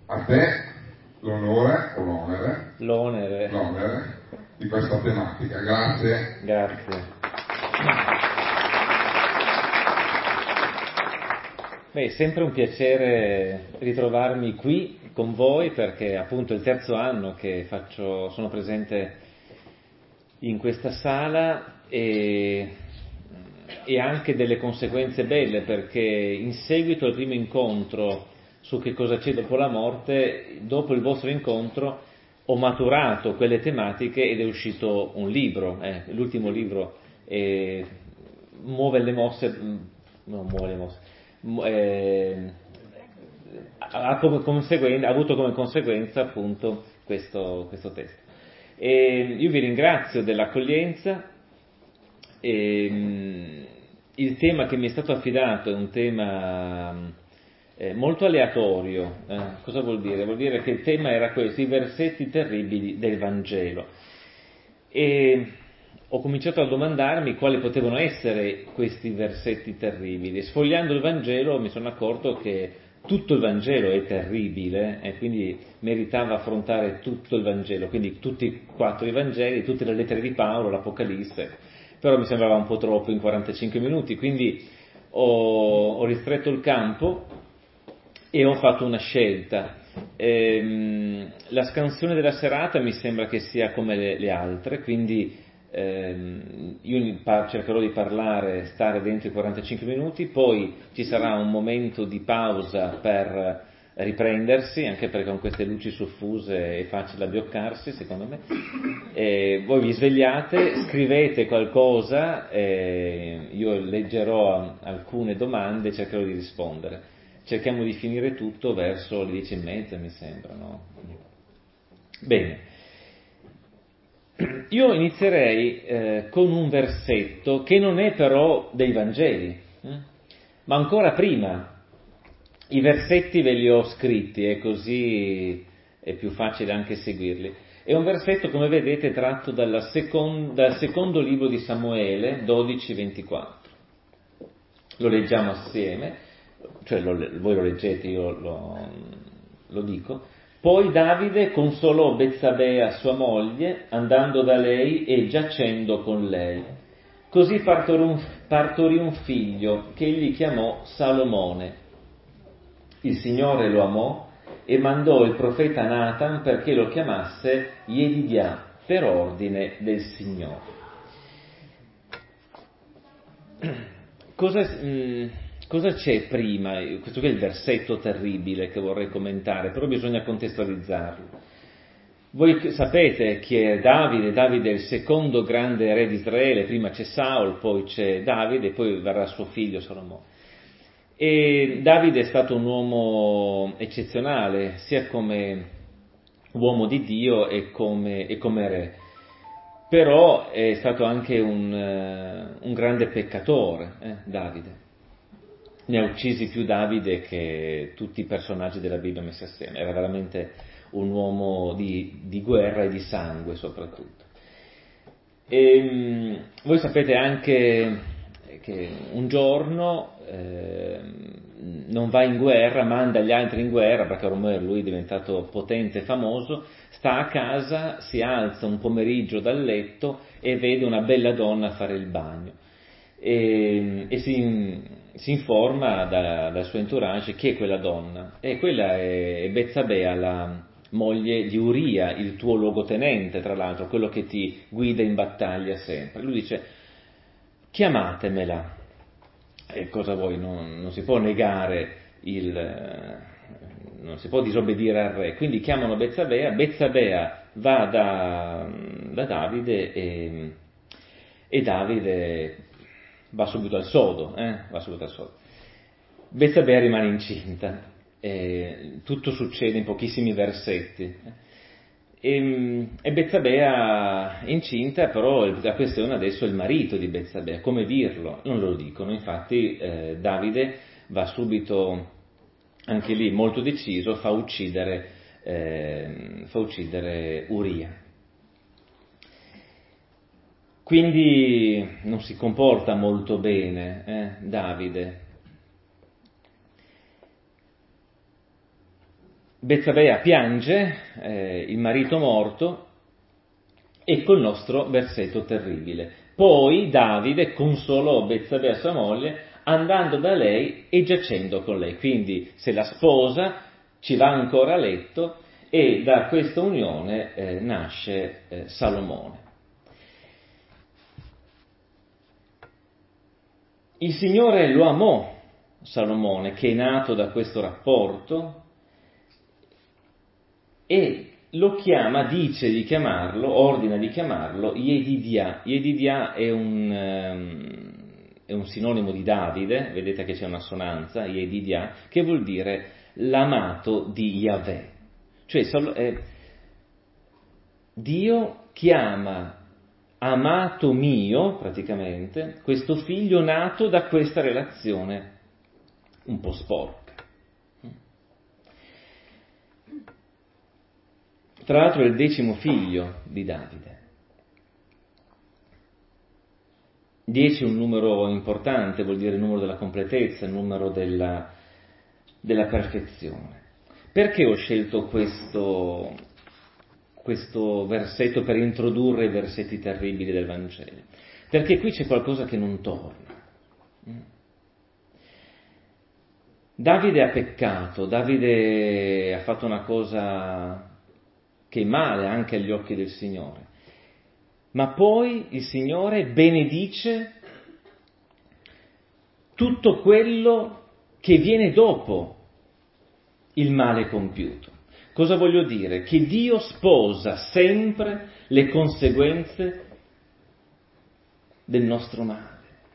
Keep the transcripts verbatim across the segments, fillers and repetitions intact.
a te l'onore o l'onere, l'onere. l'onere di questa tematica. Grazie. Grazie. Beh, è sempre un piacere ritrovarmi qui con voi, perché appunto è il terzo anno che faccio, sono presente in questa sala e, e anche delle conseguenze belle, perché in seguito al primo incontro su che cosa c'è dopo la morte, dopo il vostro incontro ho maturato quelle tematiche ed è uscito un libro, eh, l'ultimo libro eh, muove le mosse, non muove le mosse, eh, ha, come conseguenza, ha avuto come conseguenza appunto questo, questo testo. E io vi ringrazio dell'accoglienza. E, il tema che mi è stato affidato è un tema eh, molto aleatorio. Eh, cosa vuol dire? Vuol dire che il tema era questo, i versetti terribili del Vangelo. E ho cominciato a domandarmi quali potevano essere questi versetti terribili. Sfogliando il Vangelo mi sono accorto che tutto il Vangelo è terribile e quindi meritava affrontare tutto il Vangelo, quindi tutti e quattro i Vangeli, tutte le lettere di Paolo, l'Apocalisse, però mi sembrava un po' troppo in quarantacinque minuti, quindi ho, ho ristretto il campo e ho fatto una scelta. Ehm, la scansione della serata mi sembra che sia come le, le altre, quindi ehm, io cercherò di parlare, stare dentro i quarantacinque minuti, poi ci sarà un momento di pausa per riprendersi, anche perché con queste luci soffuse è facile abbioccarsi, secondo me. E voi vi svegliate, scrivete qualcosa, e io leggerò alcune domande e cercherò di rispondere. Cerchiamo di finire tutto verso le dieci e mezza, mi sembra, no? Bene. Io inizierei eh, con un versetto che non è però dei Vangeli, eh? Ma ancora prima. I versetti ve li ho scritti e così è più facile anche seguirli. È un versetto, come vedete, tratto dalla seconda, dal secondo libro di Samuele, dodici ventiquattro. Lo leggiamo assieme, cioè lo, voi lo leggete, io lo, lo dico. Poi Davide consolò Betsabea, sua moglie, andando da lei e giacendo con lei. Così partorì un, partorì un figlio che egli chiamò Salomone. Il Signore lo amò e mandò il profeta Natan perché lo chiamasse Yedidia, per ordine del Signore. Cosa, mh, cosa c'è prima? Questo qui è il versetto terribile che vorrei commentare, però bisogna contestualizzarlo. Voi sapete chi è Davide? Davide è il secondo grande re di Israele, prima c'è Saul, poi c'è Davide e poi verrà suo figlio Salomone. E Davide è stato un uomo eccezionale, sia come uomo di Dio e come, e come re, però è stato anche un, uh, un grande peccatore, eh, Davide. Ne ha uccisi più Davide che tutti i personaggi della Bibbia messi assieme, era veramente un uomo di, di guerra e di sangue soprattutto. E, um, voi sapete anche che un giorno eh, non va in guerra, manda gli altri in guerra, perché ormai lui è diventato potente e famoso, sta a casa, si alza un pomeriggio dal letto e vede una bella donna fare il bagno e, e si, si informa da, dal suo entourage chi è quella donna, e quella è Betsabea, la moglie di Uria, il tuo luogotenente, tra l'altro, quello che ti guida in battaglia sempre. Lui dice: chiamatemela. E cosa vuoi? Non, non si può negare il, non si può disobbedire al re. Quindi chiamano Betsabea. Betsabea va da, da Davide e, e Davide va subito al sodo, eh? va subito al sodo. Betsabea rimane incinta. E tutto succede in pochissimi versetti. E, e Betsabea incinta, però la questione adesso è il marito di Betsabea, come dirlo? Non lo dicono, infatti eh, Davide va subito, anche lì molto deciso, fa uccidere, eh, fa uccidere Uria. Quindi non si comporta molto bene eh, Davide. Betsabea piange eh, il marito morto. Ecco il nostro versetto terribile. Poi Davide consolò Betsabea sua moglie andando da lei e giacendo con lei. Quindi se la sposa, ci va ancora a letto e da questa unione eh, nasce eh, Salomone. Il Signore lo amò, Salomone, che è nato da questo rapporto, e lo chiama, dice di chiamarlo, ordina di chiamarlo Yedidia. Yedidia è un, um, è un sinonimo di Davide, vedete che c'è un'assonanza, Yedidia, che vuol dire l'amato di Yahweh. Cioè eh, Dio chiama amato mio, praticamente, questo figlio nato da questa relazione un po' sporca. Tra l'altro è il decimo figlio di Davide. Dieci è un numero importante, vuol dire il numero della completezza, il numero della, della perfezione. Perché ho scelto questo, questo versetto per introdurre i versetti terribili del Vangelo? Perché qui c'è qualcosa che non torna. Davide ha peccato, Davide ha fatto una cosa che è male anche agli occhi del Signore, ma poi il Signore benedice tutto quello che viene dopo il male compiuto. Cosa voglio dire? Che Dio sposa sempre le conseguenze del nostro male.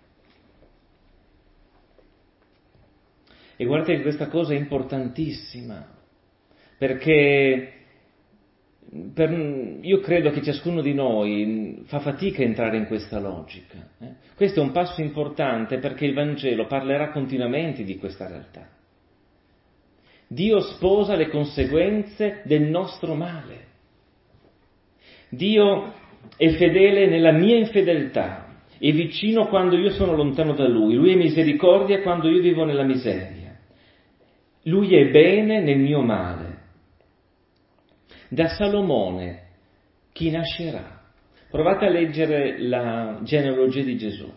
E guardate che questa cosa è importantissima, perché per, io credo che ciascuno di noi fa fatica a entrare in questa logica. Eh? Questo è un passo importante perché il Vangelo parlerà continuamente di questa realtà. Dio sposa le conseguenze del nostro male. Dio è fedele nella mia infedeltà, è vicino quando io sono lontano da Lui, Lui è misericordia quando io vivo nella miseria. Lui è bene nel mio male. Da Salomone chi nascerà? Provate a leggere la genealogia di Gesù.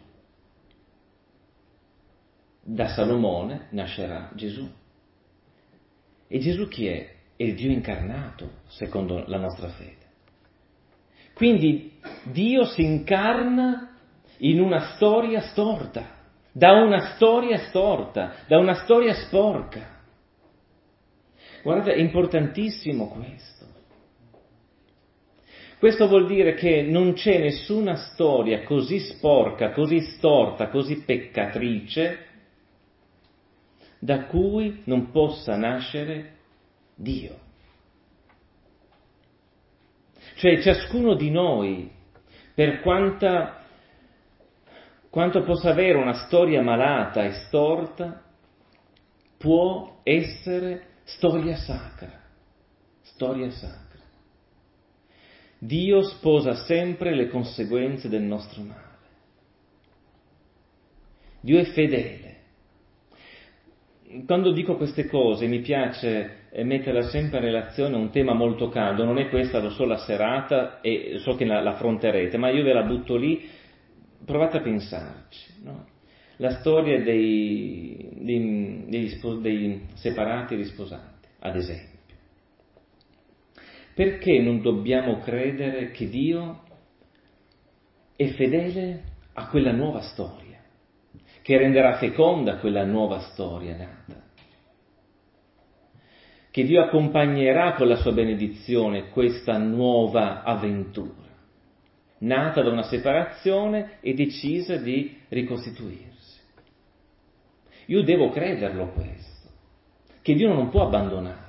Da Salomone nascerà Gesù. E Gesù chi è? È il Dio incarnato, secondo la nostra fede. Quindi Dio si incarna in una storia storta, da una storia storta, da una storia sporca. Guardate, è importantissimo questo. Questo vuol dire che non c'è nessuna storia così sporca, così storta, così peccatrice, da cui non possa nascere Dio. Cioè ciascuno di noi, per quanta, quanto possa avere una storia malata e storta, può essere storia sacra, storia sacra. Dio sposa sempre le conseguenze del nostro male. Dio è fedele. Quando dico queste cose mi piace metterla sempre in relazione a un tema molto caldo, non è questa, lo so, la serata e so che la, la affronterete, ma io ve la butto lì, provate a pensarci, no? La storia dei, dei, dei, dei separati e risposati, ad esempio. Perché non dobbiamo credere che Dio è fedele a quella nuova storia, che renderà feconda quella nuova storia nata? Che Dio accompagnerà con la sua benedizione questa nuova avventura, nata da una separazione e decisa di ricostituirsi. Io devo crederlo questo, che Dio non può abbandonare.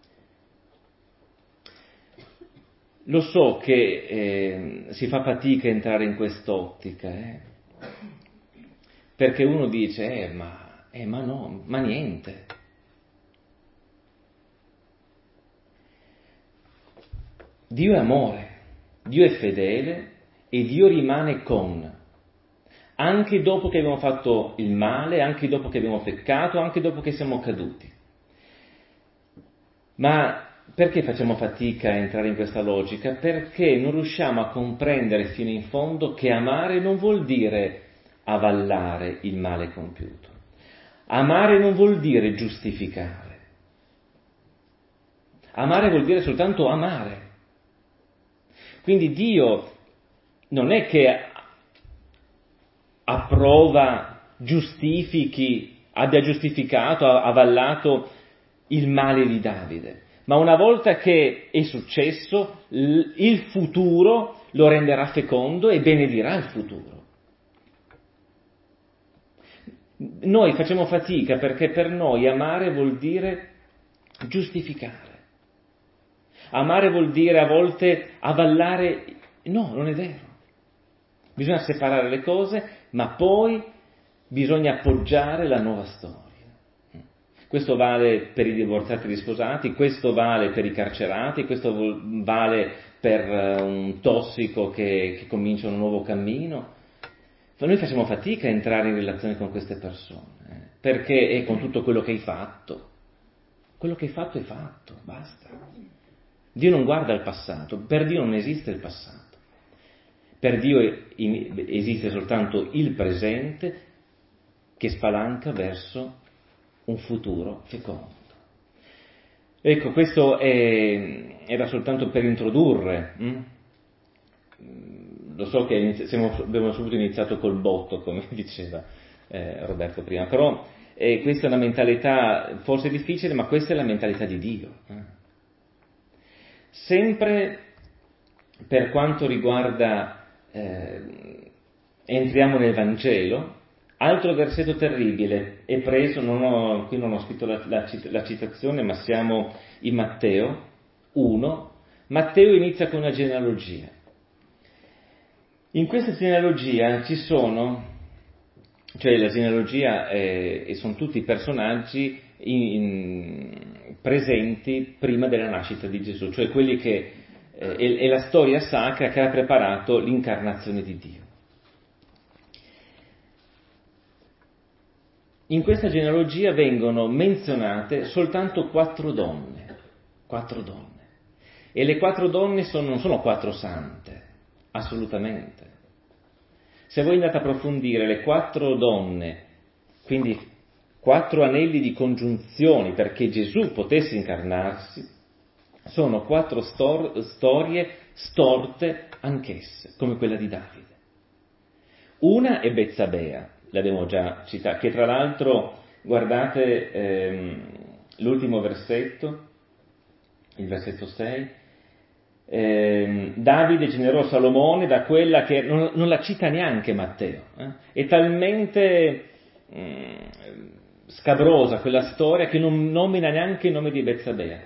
Lo so che eh, si fa fatica a entrare in quest'ottica, eh? Perché uno dice, eh ma, eh, ma no, ma niente. Dio è amore, Dio è fedele e Dio rimane con, anche dopo che abbiamo fatto il male, anche dopo che abbiamo peccato, anche dopo che siamo caduti. Ma perché facciamo fatica a entrare in questa logica? Perché non riusciamo a comprendere fino in fondo che amare non vuol dire avallare il male compiuto. Amare non vuol dire giustificare. Amare vuol dire soltanto amare. Quindi Dio non è che approva, giustifichi, abbia giustificato, avallato il male di Davide, ma una volta che è successo, il futuro lo renderà fecondo e benedirà il futuro. Noi facciamo fatica perché per noi amare vuol dire giustificare. Amare vuol dire a volte avallare. No, non è vero. Bisogna separare le cose, ma poi bisogna appoggiare la nuova storia. Questo vale per i divorziati risposati, questo vale per i carcerati, questo vale per un tossico che, che comincia un nuovo cammino. Noi facciamo fatica a entrare in relazione con queste persone, perché è con tutto quello che hai fatto. Quello che hai fatto è fatto, basta. Dio non guarda il passato, per Dio non esiste il passato. Per Dio esiste soltanto il presente che spalanca verso un futuro fecondo. Ecco, questo è, era soltanto per introdurre. Hm? Lo so che inizi- siamo, abbiamo subito iniziato col botto, come diceva eh, Roberto prima, però eh, questa è una mentalità forse difficile, ma questa è la mentalità di Dio. Eh. Sempre per quanto riguarda, eh, entriamo nel Vangelo, altro versetto terribile, è preso, non ho, qui non ho scritto la, la, la citazione, ma siamo in Matteo uno, Matteo inizia con una genealogia. In questa genealogia ci sono, cioè la genealogia è, e sono tutti personaggi in, in, presenti prima della nascita di Gesù, cioè quelli che eh, è, è la storia sacra che ha preparato l'incarnazione di Dio. In questa genealogia vengono menzionate soltanto quattro donne, quattro donne, e le quattro donne sono, non sono quattro sante, assolutamente. Se voi andate a approfondire le quattro donne, quindi quattro anelli di congiunzioni perché Gesù potesse incarnarsi, sono quattro stor- storie storte anch'esse, come quella di Davide. Una è Bezzabea, l'abbiamo già citata, che tra l'altro, guardate ehm, l'ultimo versetto, il versetto sei, eh, Davide generò Salomone da quella che non, non la cita neanche Matteo, eh? È talmente mh, scabrosa quella storia che non nomina neanche il nome di Bezzabea,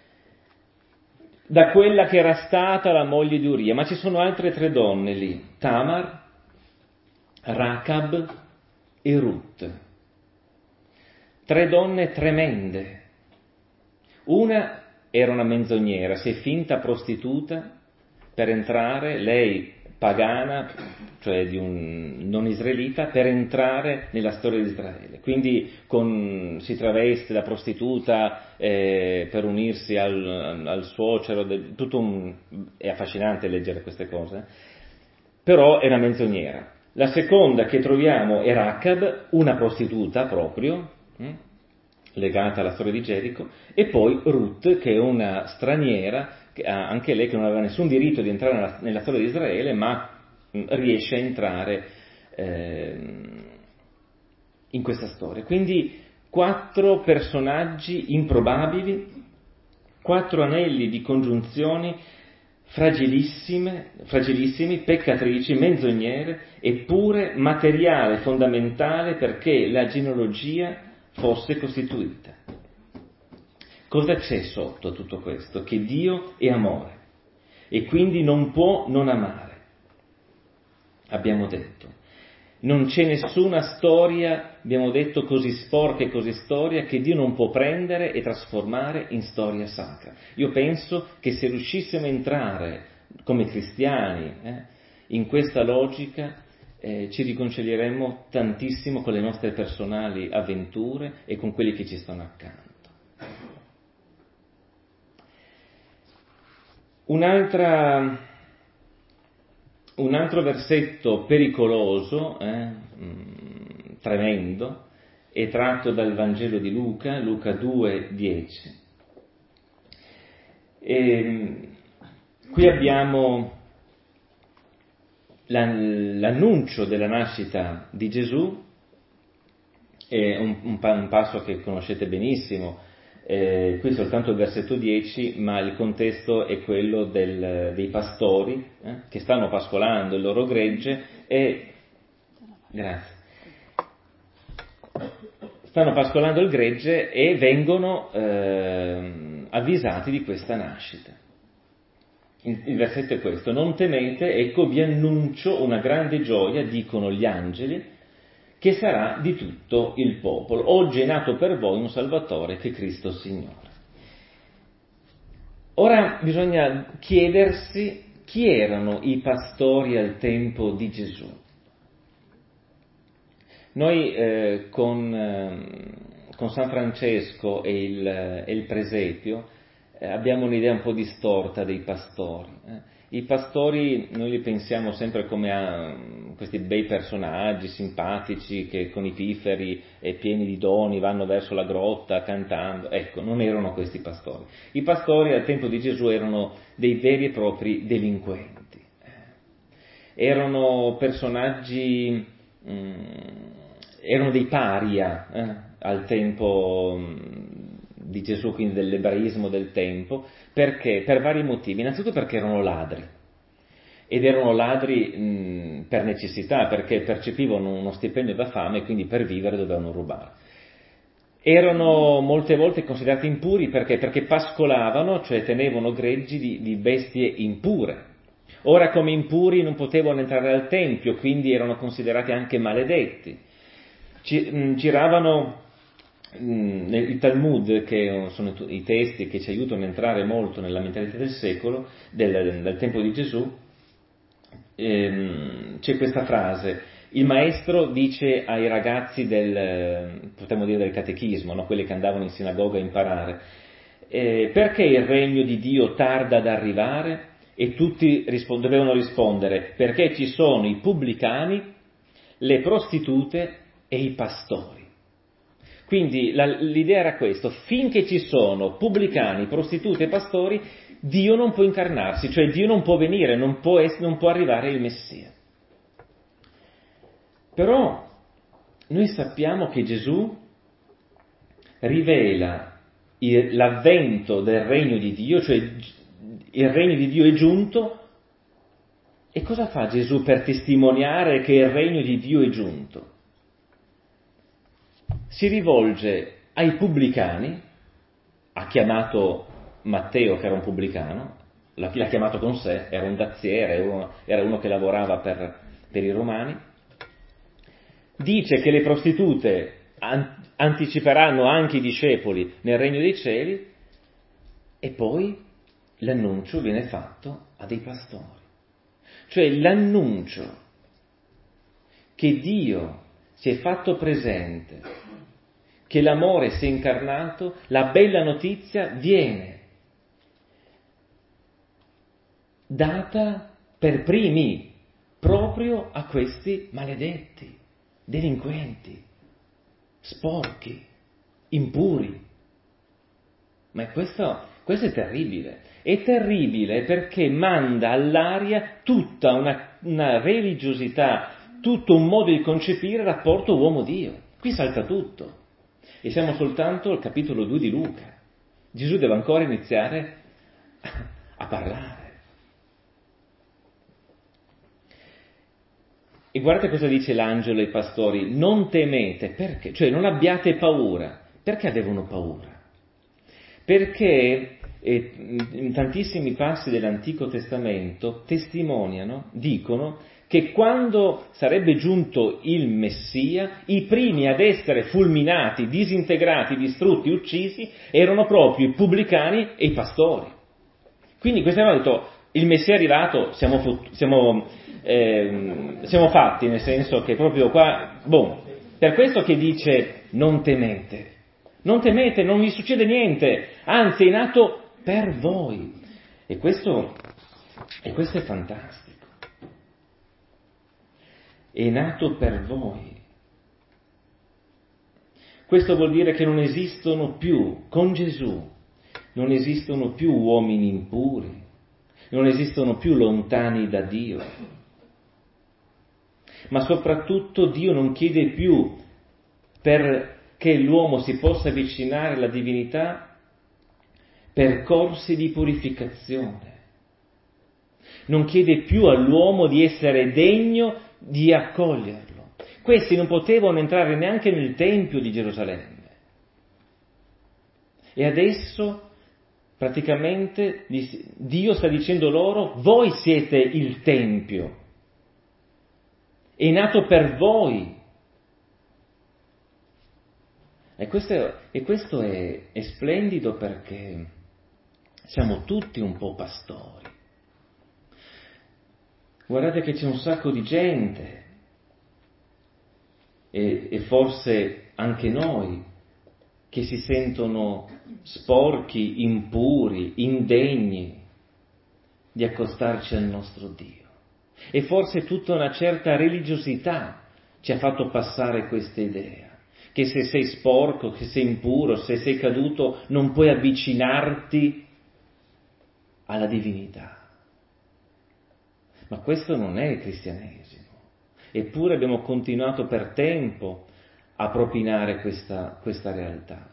da quella che era stata la moglie di Uria, ma ci sono altre tre donne lì, Tamar, Racab e Ruth, tre donne tremende. Una era una menzognera, si è finta prostituta per entrare, lei pagana, cioè di un non israelita, per entrare nella storia di Israele. Quindi con, si traveste da prostituta eh, per unirsi al, al suocero, del, tutto un, è affascinante leggere queste cose, però è una menzognera. La seconda che troviamo è Racab, una prostituta proprio, hm? legata alla storia di Gerico, e poi Ruth, che è una straniera, che ha, anche lei che non aveva nessun diritto di entrare nella, nella storia di Israele, ma mh, riesce a entrare eh, in questa storia. Quindi quattro personaggi improbabili, quattro anelli di congiunzioni fragilissime, fragilissimi, peccatrici, menzognere, eppure materiale fondamentale perché la genealogia fosse costituita. Cosa c'è sotto tutto questo? Che Dio è amore e quindi non può non amare. Abbiamo detto, non c'è nessuna storia, abbiamo detto, così sporca e così storia che Dio non può prendere e trasformare in storia sacra. Io penso che se riuscissimo a entrare come cristiani eh, in questa logica, Eh, ci riconcilieremo tantissimo con le nostre personali avventure e con quelli che ci stanno accanto. Un'altra, un altro versetto pericoloso, eh, mh, tremendo, è tratto dal Vangelo di Luca, Luca due dieci. E qui abbiamo l'annuncio della nascita di Gesù, è un, un, un passo che conoscete benissimo, eh, qui soltanto il versetto dieci, ma il contesto è quello del, dei pastori eh, che stanno pascolando il loro gregge e grazie stanno pascolando il gregge e vengono eh, avvisati di questa nascita. Il, il versetto è questo: non temete, ecco vi annuncio una grande gioia, dicono gli angeli, che sarà di tutto il popolo. Oggi è nato per voi un Salvatore, che è Cristo Signore. Ora bisogna chiedersi chi erano i pastori al tempo di Gesù. Noi eh, con, eh, con San Francesco e il, e il presepio eh, abbiamo un'idea un po' distorta dei pastori. Eh. I pastori noi li pensiamo sempre come a questi bei personaggi simpatici che con i pifferi e pieni di doni vanno verso la grotta cantando. Ecco, non erano questi pastori. I pastori al tempo di Gesù erano dei veri e propri delinquenti. Erano personaggi, mh, erano dei paria eh, al tempo mh, di Gesù, quindi dell'ebraismo del tempo. Perché? Per vari motivi. Innanzitutto perché erano ladri, ed erano ladri mh, per necessità, perché percepivano uno stipendio da fame e quindi per vivere dovevano rubare. Erano molte volte considerati impuri perché? Perché pascolavano, cioè tenevano greggi di, di bestie impure. Ora, come impuri non potevano entrare al Tempio, quindi erano considerati anche maledetti. Ci, mh, giravano il Talmud, che sono i testi che ci aiutano a entrare molto nella mentalità del secolo, del, del tempo di Gesù, ehm, c'è questa frase: il maestro dice ai ragazzi del, potremmo dire del catechismo, no? Quelli che andavano in sinagoga a imparare, eh, perché il regno di Dio tarda ad arrivare? E tutti rispond- dovevano rispondere: perché ci sono i pubblicani, le prostitute e i pastori. Quindi la, l'idea era questa: finché ci sono pubblicani, prostitute e pastori, Dio non può incarnarsi, cioè Dio non può venire, non può, essere, non può arrivare il Messia. Però noi sappiamo che Gesù rivela il, l'avvento del regno di Dio, cioè il regno di Dio è giunto. E cosa fa Gesù per testimoniare che il regno di Dio è giunto? Si rivolge ai pubblicani, ha chiamato Matteo, che era un pubblicano, l'ha chiamato con sé, era un dazziere, era uno, era uno che lavorava per, per i romani, dice che le prostitute an- anticiperanno anche i discepoli nel regno dei cieli, e poi l'annuncio viene fatto a dei pastori. Cioè l'annuncio che Dio si è fatto presente, che l'amore si è incarnato, la bella notizia viene data per primi proprio a questi maledetti, delinquenti, sporchi, impuri. Ma questo, questo è terribile. È terribile perché manda all'aria tutta una, una religiosità, tutto un modo di concepire il rapporto uomo-Dio. Qui salta tutto. E siamo soltanto al capitolo due di Luca. Gesù deve ancora iniziare a parlare. E guardate cosa dice l'angelo ai pastori: non temete, perché? Cioè non abbiate paura. Perché avevano paura? Perché eh, in tantissimi passi dell'Antico Testamento testimoniano, dicono che quando sarebbe giunto il Messia, i primi ad essere fulminati, disintegrati, distrutti, uccisi, erano proprio i pubblicani e i pastori. Quindi questi hanno detto: il Messia è arrivato, siamo, siamo, eh, siamo fatti, nel senso che proprio qua, boh, per questo che dice non temete. Non temete, non vi succede niente, anzi è nato per voi. E questo, e questo è fantastico. È nato per voi. Questo vuol dire che non esistono più, con Gesù, non esistono più uomini impuri, non esistono più lontani da Dio, ma soprattutto Dio non chiede più perché l'uomo si possa avvicinare alla divinità percorsi di purificazione. Non chiede più all'uomo di essere degno di accoglierlo. Questi non potevano entrare neanche nel Tempio di Gerusalemme. E adesso, praticamente, Dio sta dicendo loro, voi siete il Tempio. È nato per voi. E questo, e questo è, è splendido perché siamo tutti un po' pastori. Guardate che c'è un sacco di gente, e, e forse anche noi, che si sentono sporchi, impuri, indegni di accostarci al nostro Dio. E forse tutta una certa religiosità ci ha fatto passare questa idea, che se sei sporco, che sei impuro, se sei caduto, non puoi avvicinarti alla divinità. Ma questo non è il cristianesimo. Eppure abbiamo continuato per tempo a propinare questa, questa realtà.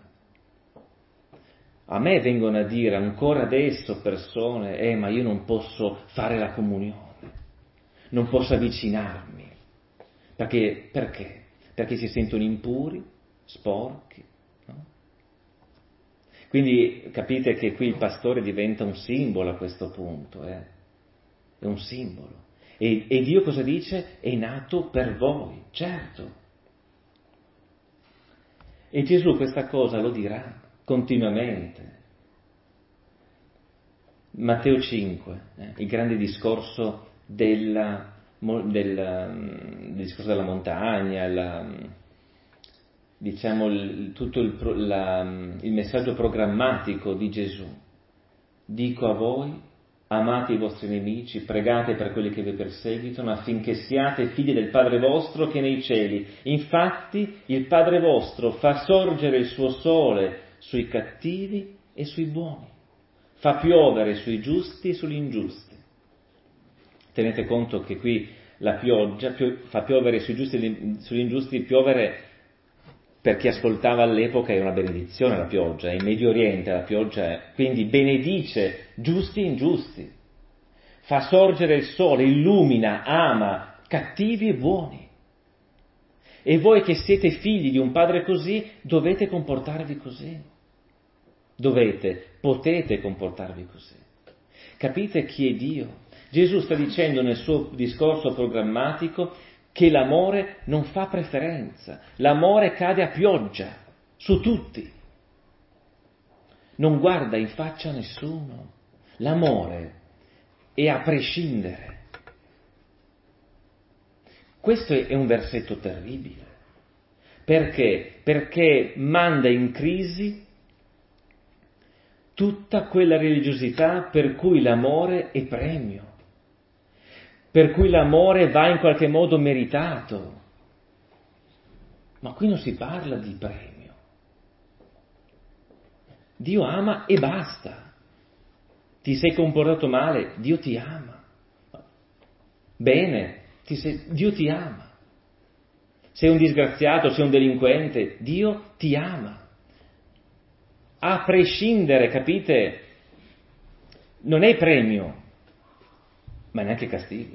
A me vengono a dire ancora adesso persone, eh ma io non posso fare la comunione, non posso avvicinarmi. Perché? Perché? Perché si sentono impuri, sporchi. No? Quindi capite che qui il pastore diventa un simbolo a questo punto, eh? È un simbolo. E, e Dio cosa dice? È nato per voi, certo. E Gesù questa cosa lo dirà continuamente. Matteo cinque, eh, il grande discorso della, della, del discorso della montagna, la, diciamo il, tutto il, la, il messaggio programmatico di Gesù. Dico a voi, amate i vostri nemici, pregate per quelli che vi perseguitano, affinché siate figli del Padre vostro che è nei cieli. Infatti il Padre vostro fa sorgere il suo sole sui cattivi e sui buoni, fa piovere sui giusti e sugli ingiusti. Tenete conto che qui la pioggia fa piovere sui giusti e sugli ingiusti. Piovere, per chi ascoltava all'epoca, era una benedizione la pioggia, in Medio Oriente la pioggia è, quindi benedice giusti e ingiusti, fa sorgere il sole, illumina, ama cattivi e buoni. E voi che siete figli di un padre così, dovete comportarvi così. Dovete, potete comportarvi così. Capite chi è Dio? Gesù sta dicendo nel suo discorso programmatico che l'amore non fa preferenza, l'amore cade a pioggia su tutti, non guarda in faccia a nessuno, l'amore è a prescindere. Questo è un versetto terribile, perché? Perché manda in crisi tutta quella religiosità per cui l'amore è premio, per cui l'amore va in qualche modo meritato. Ma qui non si parla di premio. Dio ama e basta. Ti sei comportato male, Dio ti ama. Bene, ti sei, Dio ti ama. Sei un disgraziato, sei un delinquente, Dio ti ama. A prescindere, capite? Non è premio, ma neanche castigo.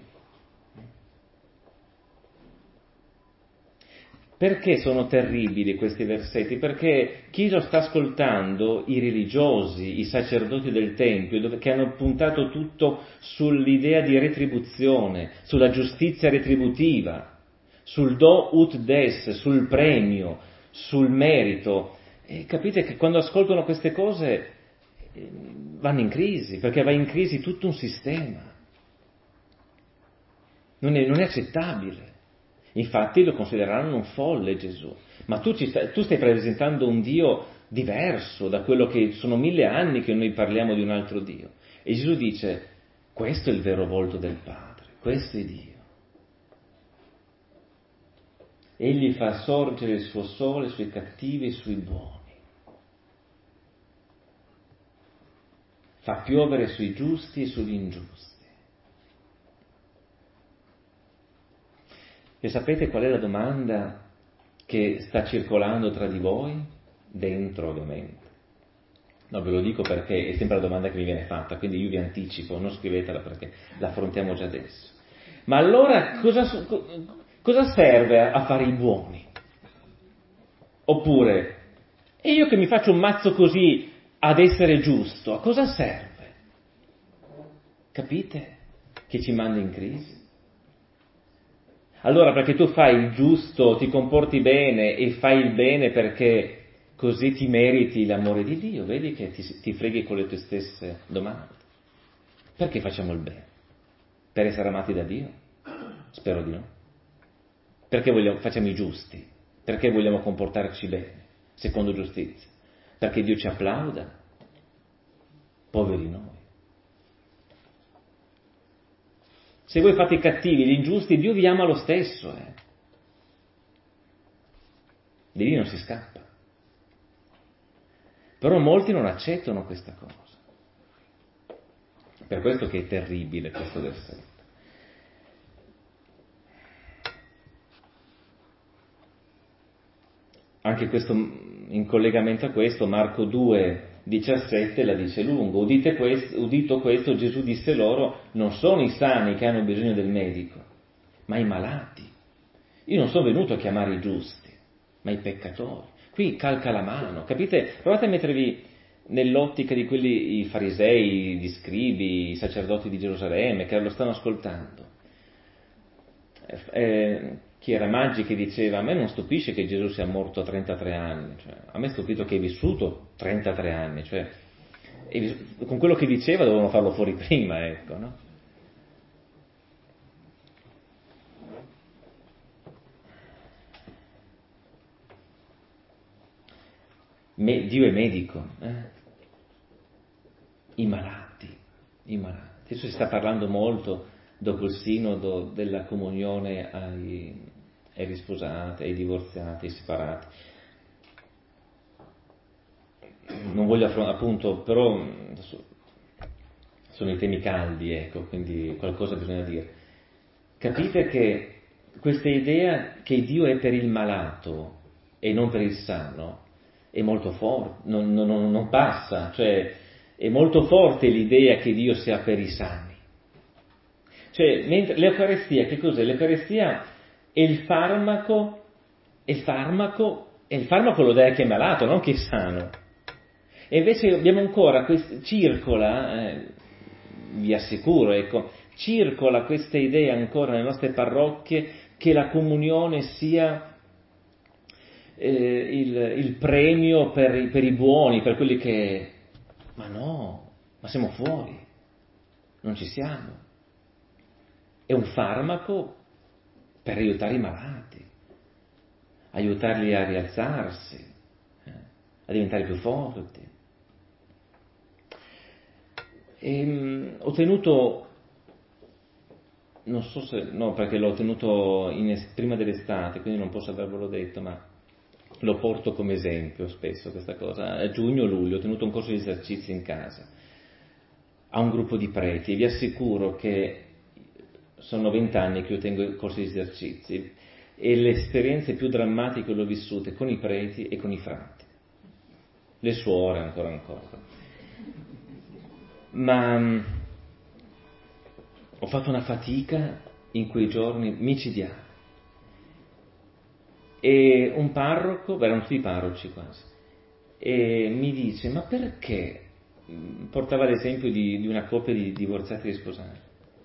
Perché sono terribili questi versetti? Perché chi lo sta ascoltando, i religiosi, i sacerdoti del Tempio, dove, che hanno puntato tutto sull'idea di retribuzione, sulla giustizia retributiva, sul do ut des, sul premio, sul merito, e capite che quando ascoltano queste cose eh, vanno in crisi, perché va in crisi tutto un sistema. Non è, non è accettabile. Infatti lo considereranno un folle Gesù. Ma tu, ci stai, tu stai presentando un Dio diverso da quello che sono mille anni che noi parliamo di un altro Dio. E Gesù dice, questo è il vero volto del Padre, questo è Dio. Egli fa sorgere il suo sole sui cattivi e sui buoni. Fa piovere sui giusti e sugli ingiusti. E sapete qual è la domanda che sta circolando tra di voi? Dentro, ovviamente. No, ve lo dico perché è sempre la domanda che mi viene fatta, quindi io vi anticipo, non scrivetela perché la affrontiamo già adesso. Ma allora cosa, cosa serve a fare i buoni? Oppure, e io che mi faccio un mazzo così ad essere giusto, a cosa serve? Capite che ci manda in crisi? Allora perché tu fai il giusto, ti comporti bene e fai il bene perché così ti meriti l'amore di Dio, vedi che ti, ti freghi con le tue stesse domande. Perché facciamo il bene? Per essere amati da Dio? Spero di no. Perché vogliamo, facciamo i giusti? Perché vogliamo comportarci bene, secondo giustizia? Perché Dio ci applauda? Poveri noi. Se voi fate i cattivi, gli ingiusti, Dio vi ama lo stesso. Eh. Di lì non si scappa. Però molti non accettano questa cosa. Per questo che è terribile questo versetto. Anche questo, in collegamento a questo, Marco due, diciassette la dice lungo. Udite questo, udito questo, Gesù disse loro, non sono i sani che hanno bisogno del medico, ma i malati. Io non sono venuto a chiamare i giusti, ma i peccatori. Qui calca la mano, capite? Provate a mettervi nell'ottica di quelli, i farisei, gli scribi, i sacerdoti di Gerusalemme, che lo stanno ascoltando. Eh, chi era Maggi che diceva, a me non stupisce che Gesù sia morto a trentatré anni, cioè, a me è stupito che hai vissuto trentatré anni, cioè, e con quello che diceva dovevano farlo fuori prima, ecco, no? Me, Dio è medico, eh? I malati, i malati. Adesso si sta parlando molto, dopo il sinodo, della comunione ai, ai risposati, ai divorziati, ai separati. Non voglio affrontare, appunto, però sono i temi caldi, ecco, quindi qualcosa bisogna dire. Capite che questa idea che Dio è per il malato e non per il sano è molto forte, non, non, non passa, cioè è molto forte l'idea che Dio sia per i sani. Cioè, mentre l'Eucaristia, che cos'è? L'Eucaristia è il farmaco, è il farmaco, e il farmaco lo dai a chi è malato, non chi è sano. E invece abbiamo ancora, quest- circola, eh, vi assicuro, ecco, circola questa idea ancora nelle nostre parrocchie che la comunione sia eh, il, il premio per i, per i buoni, per quelli che... Ma no, ma siamo fuori, non ci siamo. È un farmaco per aiutare i malati, aiutarli a rialzarsi, eh, a diventare più forti. E, mh, ho tenuto, non so se, no, perché l'ho tenuto in, prima dell'estate, quindi non posso avervelo detto, ma lo porto come esempio spesso questa cosa. A giugno-luglio ho tenuto un corso di esercizi in casa a un gruppo di preti e vi assicuro che sono vent'anni che io tengo i corsi di esercizi e le esperienze più drammatiche le ho vissute con i preti e con i frati, le suore ancora ancora. Ma um, ho fatto una fatica in quei giorni micidiali. E un parroco, beh, erano tutti i parroci quasi, e mi dice, ma perché? Portava l'esempio di, di una coppia di divorziati e sposati.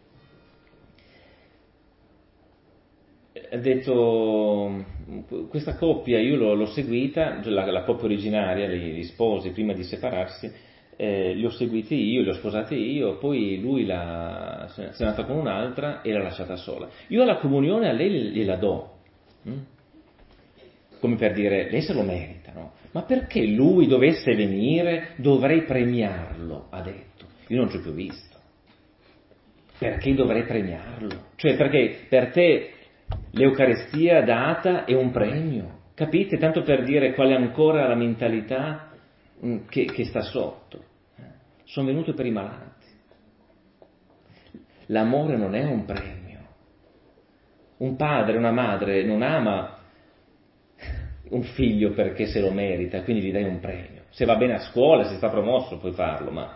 Ha detto, questa coppia io l'ho, l'ho seguita, la, la coppia originaria, gli, gli sposi, prima di separarsi, eh, li ho seguiti io, li ho sposati io, poi lui l'ha, se n'è andato con un'altra e l'ha lasciata sola. Io la comunione a lei gliela do, Mm? Come per dire, lei se lo merita, no? Ma perché lui dovesse venire, dovrei premiarlo, ha detto. Io non ci ho più visto. Perché dovrei premiarlo? Cioè, perché per te l'Eucaristia data è un premio, capite? Tanto per dire qual è ancora la mentalità mh, che, che sta sotto. Sono venuto per i malati. L'amore non è un premio. Un padre, una madre non ama un figlio perché se lo merita, quindi gli dai un premio. Se va bene a scuola, se sta promosso, puoi farlo, ma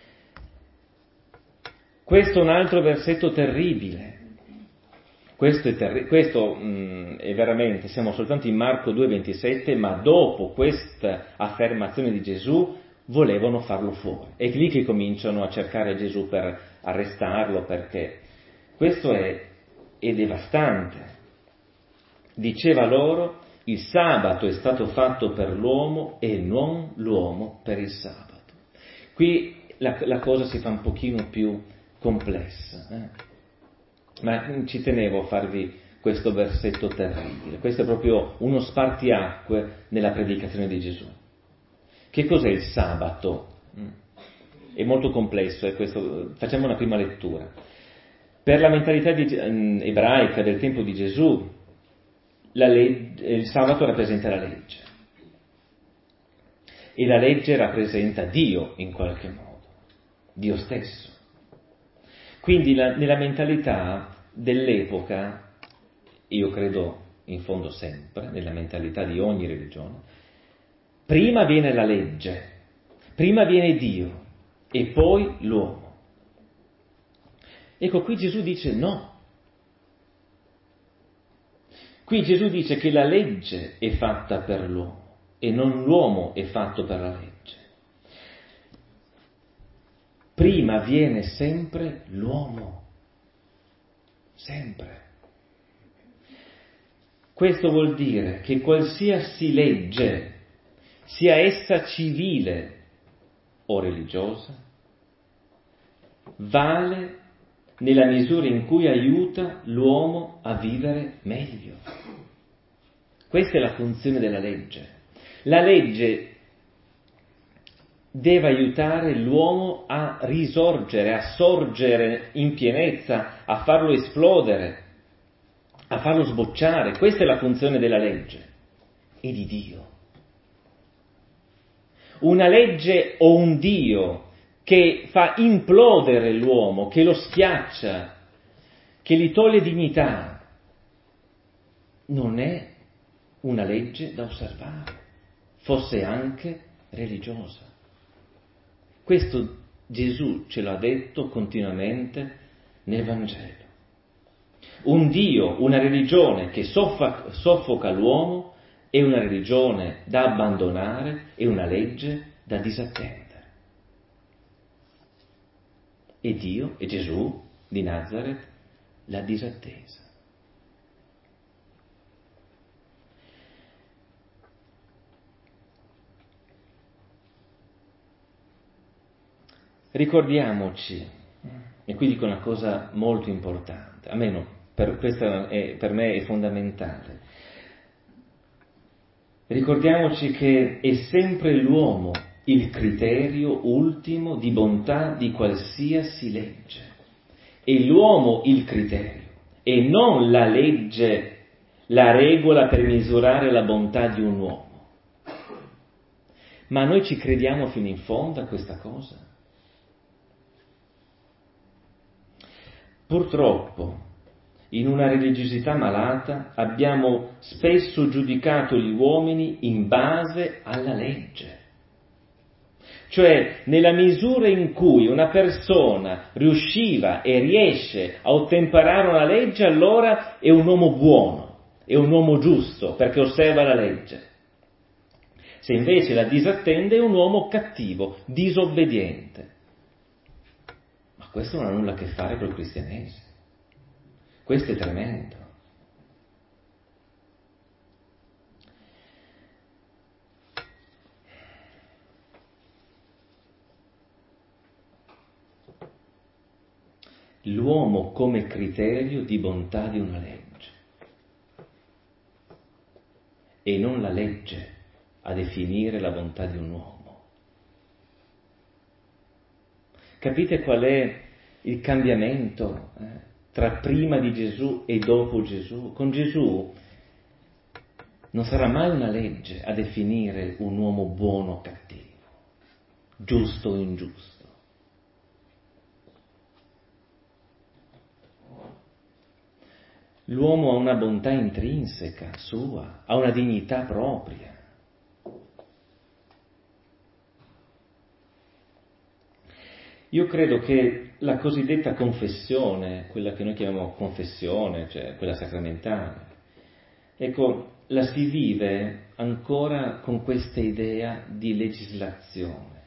questo è un altro versetto terribile. Questo è, terri- questo, mh, è veramente, siamo soltanto in Marco due ventisette, ma dopo questa affermazione di Gesù volevano farlo fuori. È lì che cominciano a cercare Gesù per arrestarlo, perché questo è, è devastante. Diceva loro, il sabato è stato fatto per l'uomo e non l'uomo per il sabato. Qui la, la cosa si fa un pochino più complessa, eh? Ma ci tenevo a farvi questo versetto terribile. Questo è proprio uno spartiacque nella predicazione di Gesù. Che cos'è il sabato? È molto complesso, è questo. Facciamo una prima lettura. Per la mentalità di, eh, ebraica del tempo di Gesù, la legge, il sabato rappresenta la legge. E la legge rappresenta Dio in qualche modo, Dio stesso. Quindi la, nella mentalità dell'epoca, io credo in fondo sempre, nella mentalità di ogni religione, prima viene la legge, prima viene Dio e poi l'uomo. Ecco, qui Gesù dice no. Qui Gesù dice che la legge è fatta per l'uomo e non l'uomo è fatto per la legge. Prima viene sempre l'uomo. Sempre. Questo vuol dire che qualsiasi legge, sia essa civile o religiosa, vale nella misura in cui aiuta l'uomo a vivere meglio. Questa è la funzione della legge. La legge deve aiutare l'uomo a risorgere, a sorgere in pienezza, a farlo esplodere, a farlo sbocciare. Questa è la funzione della legge e di Dio. Una legge o un Dio che fa implodere l'uomo, che lo schiaccia, che gli toglie dignità, non è una legge da osservare, fosse anche religiosa. Questo Gesù ce l'ha detto continuamente nel Vangelo. Un Dio, una religione che soffoca, soffoca l'uomo è una religione da abbandonare, è una legge da disattendere. E Dio, e Gesù di Nazareth, l'ha disattesa. Ricordiamoci, e qui dico una cosa molto importante, almeno per, questa è, per me è fondamentale, ricordiamoci che è sempre l'uomo il criterio ultimo di bontà di qualsiasi legge, è l'uomo il criterio e non la legge la regola per misurare la bontà di un uomo. Ma noi ci crediamo fino in fondo a questa cosa? Purtroppo, in una religiosità malata, abbiamo spesso giudicato gli uomini in base alla legge. Cioè, nella misura in cui una persona riusciva e riesce a ottemperare una legge, allora è un uomo buono, è un uomo giusto, perché osserva la legge. Se invece la disattende, è un uomo cattivo, disobbediente. Questo non ha nulla a che fare col cristianesimo. Questo è tremendo. L'uomo come criterio di bontà di una legge. e non la legge a definire la bontà di un uomo. Capite qual è il cambiamento eh, tra prima di Gesù e dopo Gesù? Con Gesù non sarà mai una legge a definire un uomo buono o cattivo, giusto o ingiusto. L'uomo ha una bontà intrinseca sua, ha una dignità propria. Io credo che la cosiddetta confessione, quella che noi chiamiamo confessione, cioè quella sacramentale, ecco, la si vive ancora con questa idea di legislazione,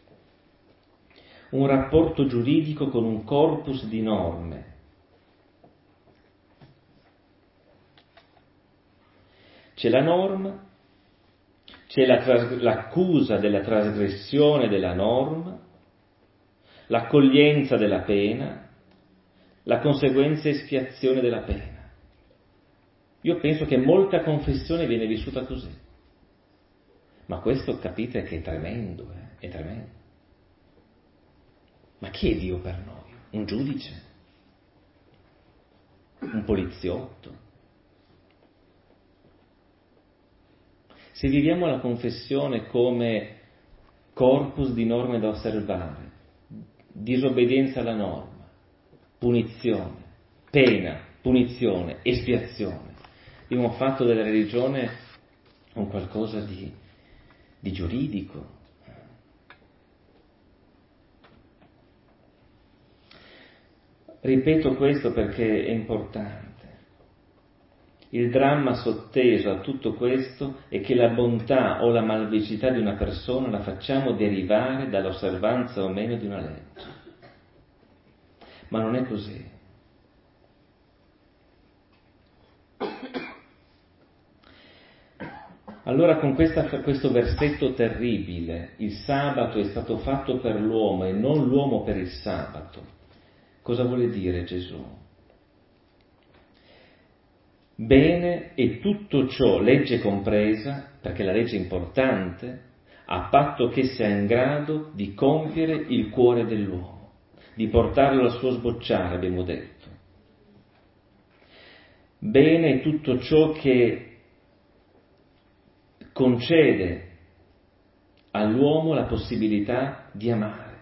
un rapporto giuridico con un corpus di norme. C'è la norma, c'è la tras- l'accusa della trasgressione della norma, l'accoglienza della pena, la conseguenza e espiazione della pena. Io penso che molta confessione viene vissuta così. Ma questo capite che è tremendo, eh? È tremendo. Ma chi è Dio per noi? Un giudice? Un poliziotto? Se viviamo la confessione come corpus di norme da osservare, disobbedienza alla norma, punizione, pena, punizione, espiazione, abbiamo fatto della religione un qualcosa di, di giuridico. Ripeto questo perché è importante. Il dramma sotteso a tutto questo è che la bontà o la malvagità di una persona la facciamo derivare dall'osservanza o meno di una legge. Ma non è così. Allora con questa, questo versetto terribile, il sabato è stato fatto per l'uomo e non l'uomo per il sabato, cosa vuole dire Gesù? Bene, e tutto ciò, legge compresa, perché la legge è importante, a patto che sia in grado di compiere il cuore dell'uomo, di portarlo al suo sbocciare, abbiamo detto. Bene è tutto ciò che concede all'uomo la possibilità di amare.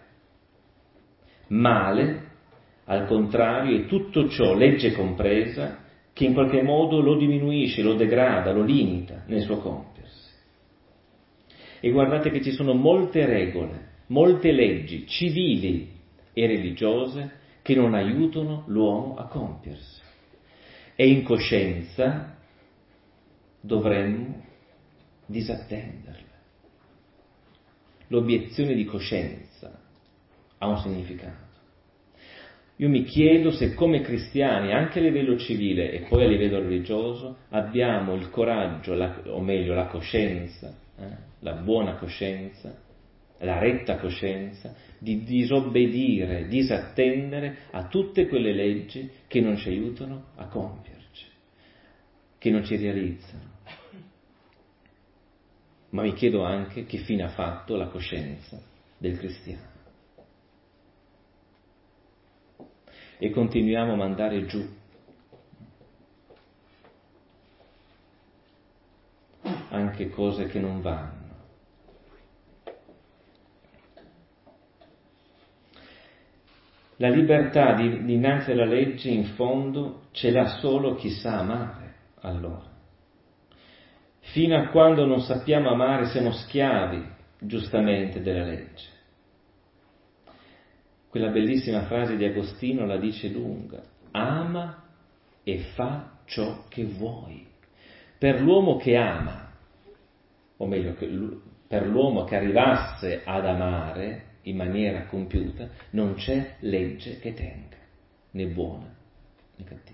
Male, al contrario, è tutto ciò, legge compresa, che in qualche modo lo diminuisce, lo degrada, lo limita nel suo compiersi. E guardate che ci sono molte regole, molte leggi civili e religiose che non aiutano l'uomo a compiersi. E in coscienza dovremmo disattenderle. L'obiezione di coscienza ha un significato. Io mi chiedo se come cristiani, anche a livello civile e poi a livello religioso, abbiamo il coraggio, la, o meglio la coscienza, eh, la buona coscienza, la retta coscienza, di disobbedire, disattendere a tutte quelle leggi che non ci aiutano a compierci, che non ci realizzano. Ma mi chiedo anche che fine ha fatto la coscienza del cristiano. E continuiamo a mandare giù. Anche cose che non vanno. La libertà di, dinanzi alla legge, in fondo, ce l'ha solo chi sa amare, allora. Fino a quando non sappiamo amare siamo schiavi, giustamente, della legge. Quella bellissima frase di Agostino la dice lunga: ama e fa ciò che vuoi. Per l'uomo che ama, o meglio, per l'uomo che arrivasse ad amare in maniera compiuta, non c'è legge che tenga, né buona né cattiva.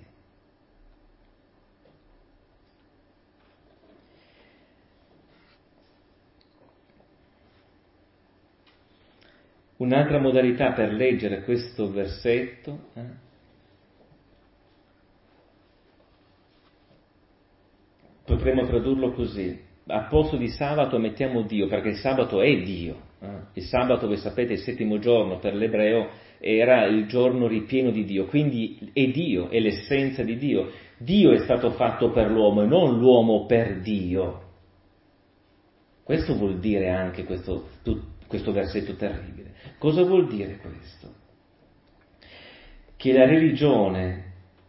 Un'altra modalità per leggere questo versetto eh, Potremmo tradurlo così: a posto di sabato mettiamo Dio, perché il sabato è Dio. Eh? Il sabato, voi sapete, il settimo giorno per l'ebreo era il giorno ripieno di Dio, quindi è Dio, è l'essenza di Dio. Dio è stato fatto per l'uomo e non l'uomo per Dio. Questo vuol dire anche questo, questo versetto terribile. Cosa vuol dire questo? Che la religione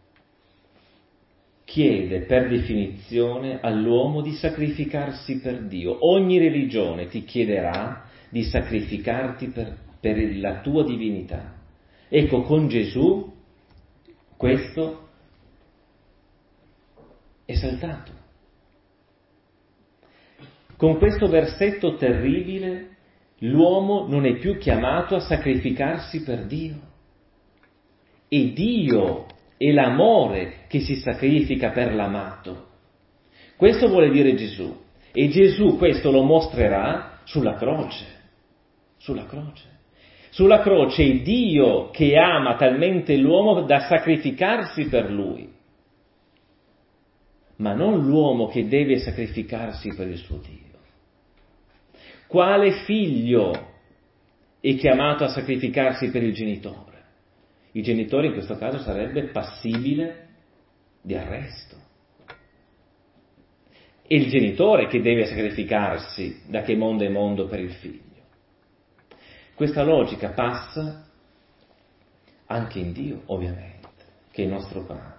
chiede per definizione all'uomo di sacrificarsi per Dio. Ogni religione ti chiederà di sacrificarti per, per la tua divinità. Ecco, con Gesù questo è saltato. Con questo versetto terribile l'uomo non è più chiamato a sacrificarsi per Dio. È Dio, è l'amore che si sacrifica per l'amato. Questo vuole dire Gesù. E Gesù questo lo mostrerà sulla croce. Sulla croce. Sulla croce è Dio che ama talmente l'uomo da sacrificarsi per lui. Ma non l'uomo che deve sacrificarsi per il suo Dio. Quale figlio è chiamato a sacrificarsi per il genitore? Il genitore in questo caso sarebbe passibile di arresto. È il genitore che deve sacrificarsi da che mondo è mondo per il figlio. Questa logica passa anche in Dio, ovviamente, che è il nostro Padre.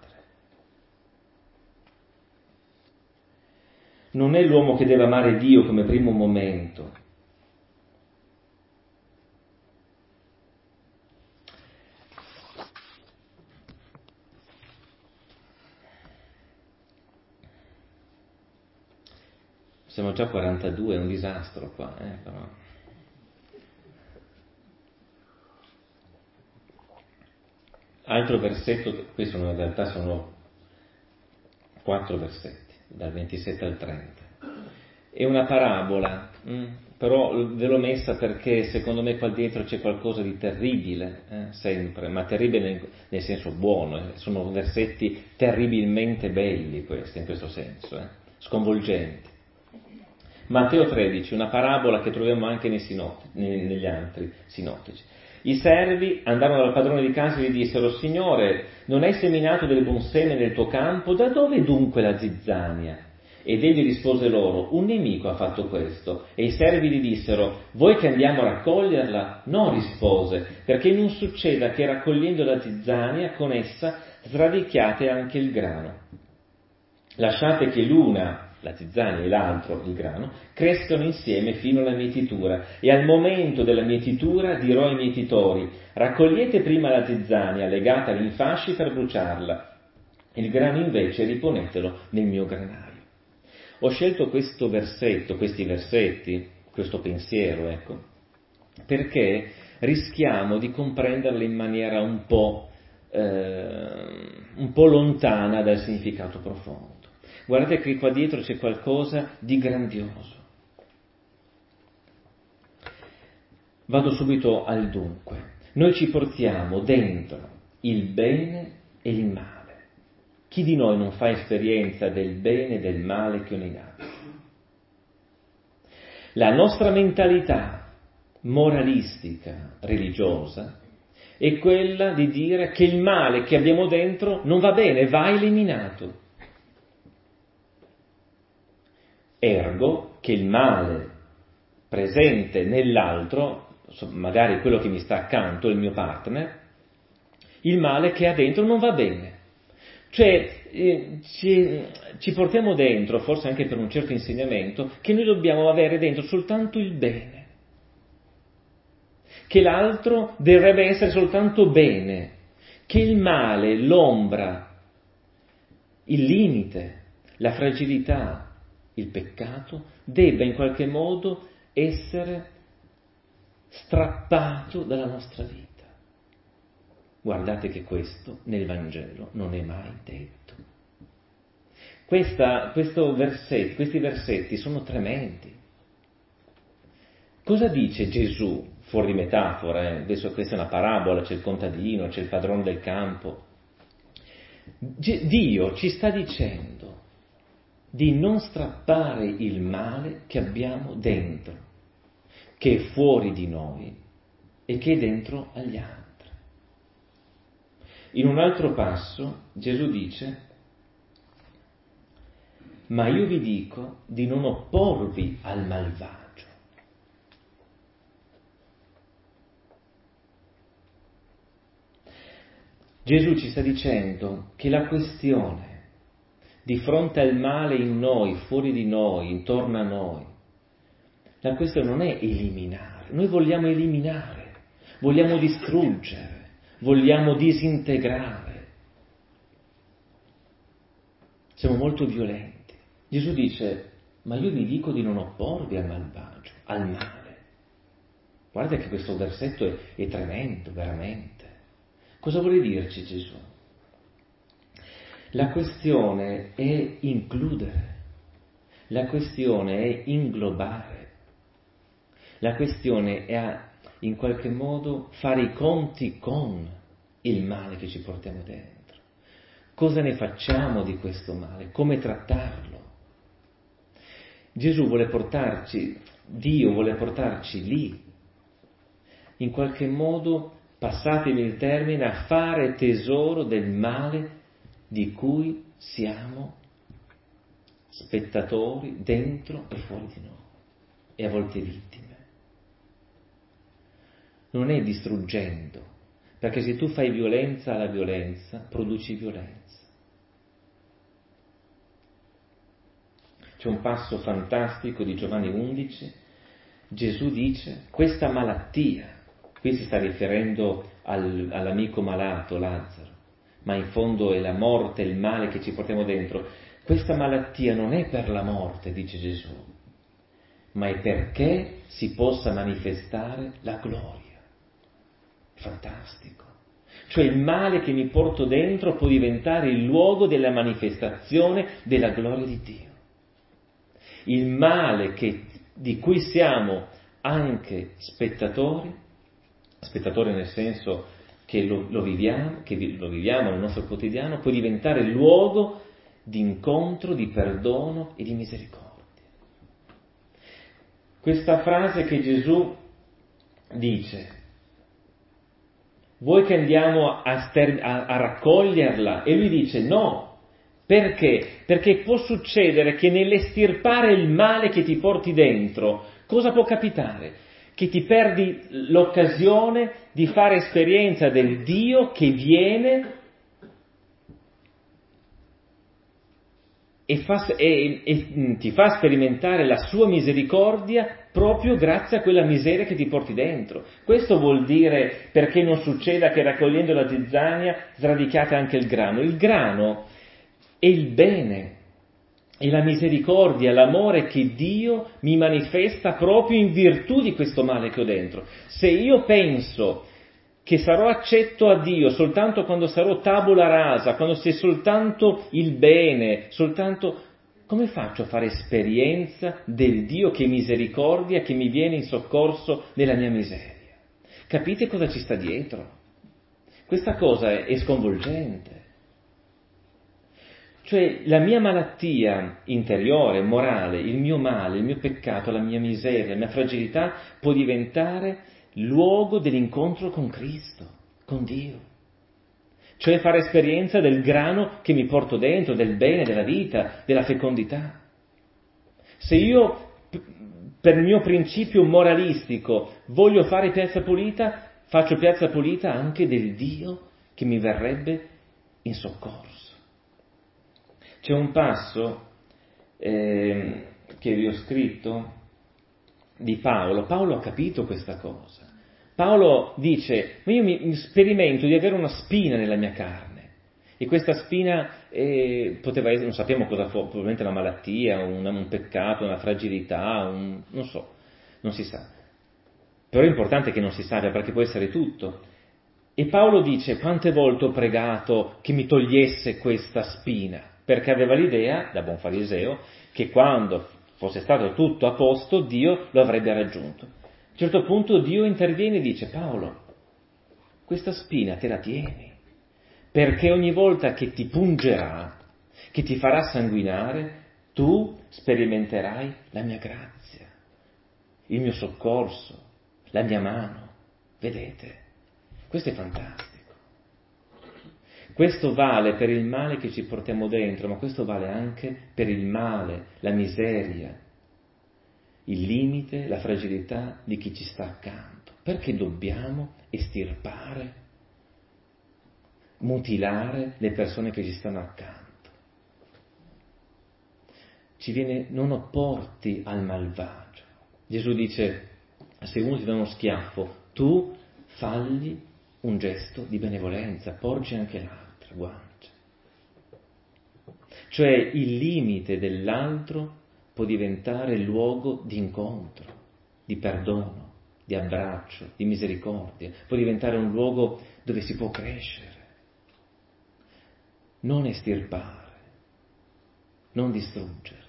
Non è l'uomo che deve amare Dio come primo momento. Siamo già a quarantadue, è un disastro qua, eh, però. Altro versetto, questi sono, in realtà sono quattro versetti, dal ventisette al trenta. È una parabola, mh? Però ve l'ho messa perché secondo me qua dietro c'è qualcosa di terribile, eh, sempre, ma terribile nel, nel senso buono, eh. Sono versetti terribilmente belli questi, in questo senso, eh, sconvolgenti. Matteo tredici, una parabola che troviamo anche nei sinott- negli altri sinottici. I servi andarono dal padrone di casa e gli dissero: Signore, non hai seminato del buon seme nel tuo campo? Da dove dunque la zizzania? Ed egli rispose loro: un nemico ha fatto questo. E i servi gli dissero: vuoi che andiamo a raccoglierla? No, rispose, perché non succeda che raccogliendo la zizzania con essa sradicchiate anche il grano. Lasciate che l'una, la zizzania, e l'altro, il grano, crescano insieme fino alla mietitura, e al momento della mietitura dirò ai mietitori: raccogliete prima la zizzania legata agli fasci per bruciarla, il grano invece riponetelo nel mio granaio. Ho scelto questo versetto, questi versetti, questo pensiero, ecco, perché rischiamo di comprenderle in maniera un po', eh, un po' lontana dal significato profondo. Guardate che qua dietro c'è qualcosa di grandioso. Vado subito al dunque. Noi ci portiamo dentro il bene e il male. Chi di noi non fa esperienza del bene e del male che ho nei altri? La nostra mentalità moralistica, religiosa, è quella di dire che il male che abbiamo dentro non va bene, va eliminato. Ergo che il male presente nell'altro, magari quello che mi sta accanto, il mio partner, il male che ha dentro non va bene. Cioè eh, ci, ci portiamo dentro, forse anche per un certo insegnamento, che noi dobbiamo avere dentro soltanto il bene, che l'altro dovrebbe essere soltanto bene, che il male, l'ombra, il limite, la fragilità, il peccato debba in qualche modo essere strappato dalla nostra vita. Guardate che questo nel Vangelo non è mai detto. Questa, questo versetto, questi versetti sono tremendi. Cosa dice Gesù, fuori metafora? Eh? Adesso questa è una parabola, c'è il contadino, c'è il padrone del campo. Dio ci sta dicendo: di non strappare il male che abbiamo dentro, che è fuori di noi e che è dentro agli altri. In un altro passo Gesù dice: ma io vi dico di non opporvi al malvagio. Gesù ci sta dicendo che la questione di fronte al male in noi, fuori di noi, intorno a noi, la questione non è eliminare. Noi vogliamo eliminare, vogliamo distruggere, vogliamo disintegrare. Siamo molto violenti. Gesù dice: ma io vi dico di non opporvi al malvagio, al male. Guarda che questo versetto è, è tremendo, veramente. Cosa vuole dirci Gesù? La questione è includere, la questione è inglobare, la questione è in qualche modo fare i conti con il male che ci portiamo dentro. Cosa ne facciamo di questo male? Come trattarlo? Gesù vuole portarci, Dio vuole portarci lì, in qualche modo, passatemi il termine, a fare tesoro del male di cui siamo spettatori dentro e fuori di noi, e a volte vittime. Non è distruggendo, perché se tu fai violenza alla violenza, produci violenza. C'è un passo fantastico di Giovanni undici, Gesù dice: questa malattia, qui si sta riferendo al, all'amico malato, Lazzaro, ma in fondo è la morte, il male che ci portiamo dentro. Questa malattia non è per la morte, dice Gesù, ma è perché si possa manifestare la gloria. Fantastico. Cioè il male che mi porto dentro può diventare il luogo della manifestazione della gloria di Dio. Il male che, di cui siamo anche spettatori, spettatori nel senso che lo, lo viviamo, che lo viviamo nel nostro quotidiano, può diventare luogo di incontro, di perdono e di misericordia. Questa frase che Gesù dice: vuoi che andiamo a, ster- a, a raccoglierla? E lui dice no. Perché? Perché può succedere che nell'estirpare il male che ti porti dentro, cosa può capitare? Che ti perdi l'occasione di fare esperienza del Dio che viene e, fa, e, e ti fa sperimentare la sua misericordia proprio grazie a quella miseria che ti porti dentro. Questo vuol dire, perché non succeda che raccogliendo la zizzania sradicate anche il grano. Il grano è il bene, è la misericordia, l'amore che Dio mi manifesta proprio in virtù di questo male che ho dentro. Se io penso che sarò accetto a Dio soltanto quando sarò tabula rasa, quando c'è soltanto il bene, soltanto... come faccio a fare esperienza del Dio che è misericordia, che mi viene in soccorso nella mia miseria? Capite cosa ci sta dietro? Questa cosa è sconvolgente. Cioè la mia malattia interiore, morale, il mio male, il mio peccato, la mia miseria, la mia fragilità può diventare luogo dell'incontro con Cristo, con Dio. Cioè fare esperienza del grano che mi porto dentro, del bene, della vita, della fecondità. Se io, per il mio principio moralistico, voglio fare piazza pulita, faccio piazza pulita anche del Dio che mi verrebbe in soccorso. C'è un passo eh, che vi ho scritto di Paolo. Paolo ha capito questa cosa. Paolo dice: ma io mi sperimento di avere una spina nella mia carne, e questa spina eh, poteva essere, non sappiamo cosa fu, probabilmente una malattia, una, un peccato, una fragilità, un, non so, non si sa. Però è importante che non si sappia, perché può essere tutto. E Paolo dice: quante volte ho pregato che mi togliesse questa spina, perché aveva l'idea, da buon fariseo, che quando fosse stato tutto a posto, Dio lo avrebbe raggiunto. A un certo punto Dio interviene e dice: Paolo, questa spina te la tieni, perché ogni volta che ti pungerà, che ti farà sanguinare, tu sperimenterai la mia grazia, il mio soccorso, la mia mano. Vedete? Questo è fantastico. Questo vale per il male che ci portiamo dentro, ma questo vale anche per il male, la miseria, il limite, la fragilità di chi ci sta accanto. Perché dobbiamo estirpare, mutilare le persone che ci stanno accanto? Ci viene, non opporti al malvagio. Gesù dice, se uno ti dà uno schiaffo, tu fagli un gesto di benevolenza, porgi anche l'altra guancia. Cioè il limite dell'altro può diventare luogo di incontro, di perdono, di abbraccio, di misericordia, può diventare un luogo dove si può crescere, non estirpare, non distruggere.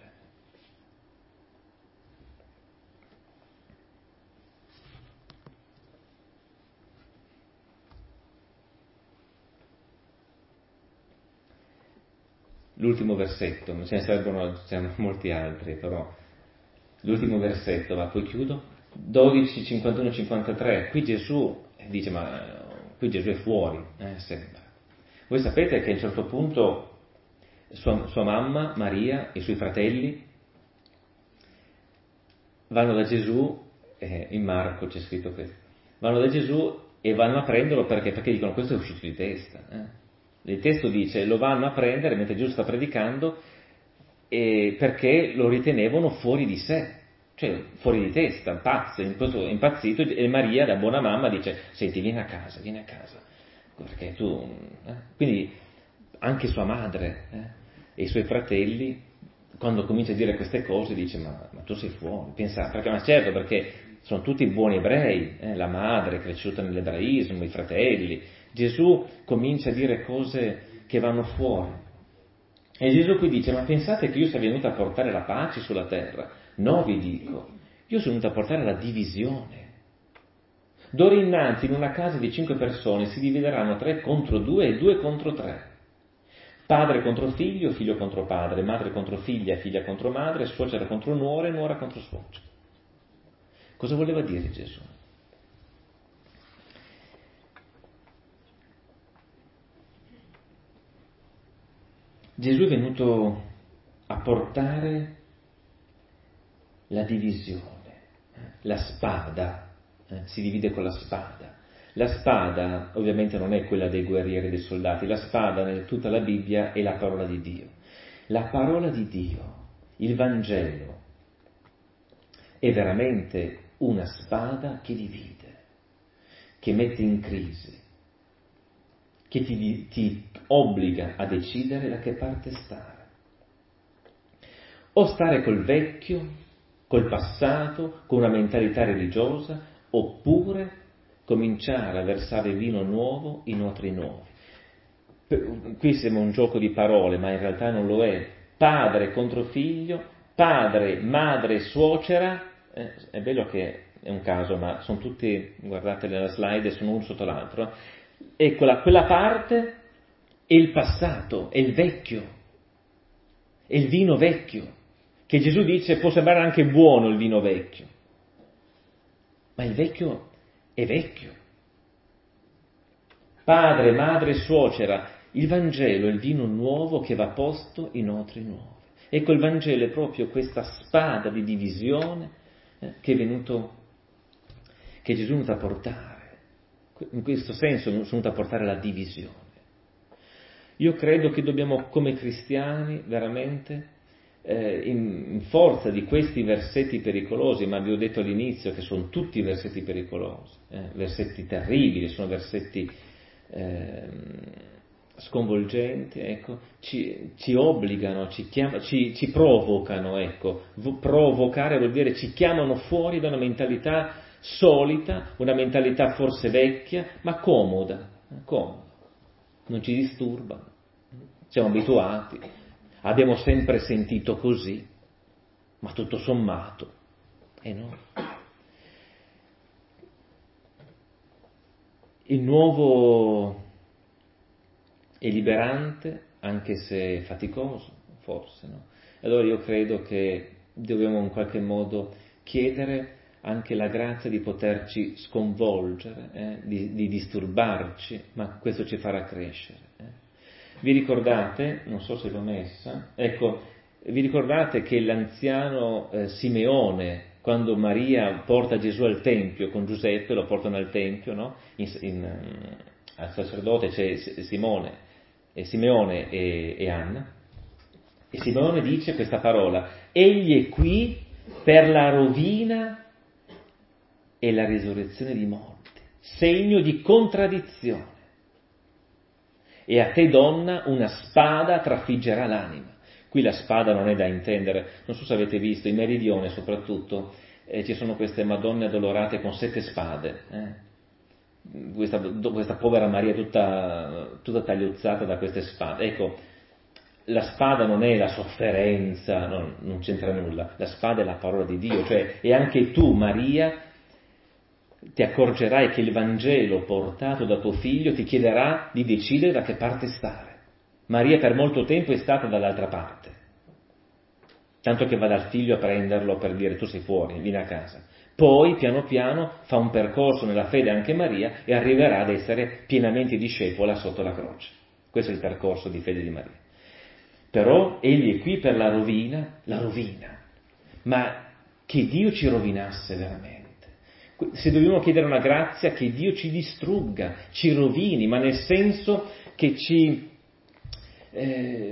L'ultimo versetto, ce ne sarebbero, ce ne molti altri, però l'ultimo versetto, ma poi chiudo, dodici, cinquantuno, cinquantatré, qui Gesù dice, ma qui Gesù è fuori, eh, sembra. Voi sapete che a un certo punto sua, sua mamma, Maria, e i suoi fratelli vanno da Gesù, eh, in Marco c'è scritto questo, vanno da Gesù e vanno a prenderlo perché, perché dicono questo è uscito di testa, eh. Il testo dice, lo vanno a prendere mentre Gesù sta predicando eh, perché lo ritenevano fuori di sé, cioè fuori di testa, pazzo, impazzito, e Maria, da buona mamma, dice, senti, vieni a casa, vieni a casa, perché tu... Eh? Quindi anche sua madre eh, e i suoi fratelli, quando comincia a dire queste cose, dice, ma, ma tu sei fuori, pensa, perché, ma certo, perché sono tutti buoni ebrei, eh, la madre è cresciuta nell'ebraismo, i fratelli. Gesù comincia a dire cose che vanno fuori. E Gesù qui dice, ma pensate che io sia venuto a portare la pace sulla terra? No, vi dico, io sono venuto a portare la divisione. D'ora innanzi in una casa di cinque persone si divideranno tre contro due e due contro tre. Padre contro figlio, figlio contro padre, madre contro figlia, figlia contro madre, suocera contro nuora e nuora contro suocera. Cosa voleva dire Gesù? Gesù è venuto a portare la divisione, la spada, eh, si divide con la spada. La spada ovviamente non è quella dei guerrieri e dei soldati, la spada nel tutta la Bibbia è la parola di Dio. La parola di Dio, il Vangelo, è veramente una spada che divide, che mette in crisi, che ti, ti obbliga a decidere da che parte stare. O stare col vecchio, col passato, con una mentalità religiosa, oppure cominciare a versare vino nuovo in otri nuovi. Qui sembra un gioco di parole, ma in realtà non lo è. Padre contro figlio, padre, madre, suocera, eh, è bello che è un caso, ma sono tutti, guardate nella slide, sono uno sotto l'altro. Eccola, quella parte è il passato, è il vecchio, è il vino vecchio, che Gesù dice può sembrare anche buono il vino vecchio, ma il vecchio è vecchio. Padre, madre, suocera, il Vangelo è il vino nuovo che va posto in otri nuovi. Ecco, il Vangelo è proprio questa spada di divisione eh, che è venuto, che Gesù è venuto a portare. In questo senso è venuto a portare la divisione. Io credo che dobbiamo, come cristiani, veramente, eh, in, in forza di questi versetti pericolosi, ma vi ho detto all'inizio che sono tutti versetti pericolosi, eh, versetti terribili, sono versetti eh, sconvolgenti, ecco, ci, ci obbligano, ci, chiama, ci, ci provocano, ecco, provocare vuol dire ci chiamano fuori da una mentalità solita, una mentalità forse vecchia, ma comoda, comoda, non ci disturba, siamo abituati, abbiamo sempre sentito così, ma tutto sommato, e eh no. Il nuovo è liberante, anche se faticoso, forse, no? Allora io credo che dobbiamo in qualche modo chiedere anche la grazia di poterci sconvolgere, eh, di, di disturbarci, ma questo ci farà crescere. Eh. Vi ricordate, non so se l'ho messa, ecco, vi ricordate che l'anziano eh, Simeone, quando Maria porta Gesù al Tempio con Giuseppe, lo portano al Tempio, no? in, in, al sacerdote c'è Simone, eh, Simeone e, e Anna, e Simeone dice questa parola: egli è qui per la rovina e la risurrezione di morte, segno di contraddizione. E a te, donna, una spada trafiggerà l'anima. Qui la spada non è da intendere, non so se avete visto, in Meridione soprattutto, eh, ci sono queste Madonne addolorate con sette spade, eh? questa, questa povera Maria tutta, tutta tagliuzzata da queste spade. Ecco, la spada non è la sofferenza, no, non c'entra nulla, la spada è la parola di Dio, cioè, e anche tu, Maria, ti accorgerai che il Vangelo portato da tuo figlio ti chiederà di decidere da che parte stare. Maria per molto tempo è stata dall'altra parte, tanto che va dal figlio a prenderlo per dire tu sei fuori, vieni a casa. Poi piano piano fa un percorso nella fede anche Maria e arriverà ad essere pienamente discepola sotto la croce. Questo è il percorso di fede di Maria. Però egli è qui per la rovina, la rovina, ma che Dio ci rovinasse veramente. Se dobbiamo chiedere una grazia, che Dio ci distrugga, ci rovini, ma nel senso che ci, eh,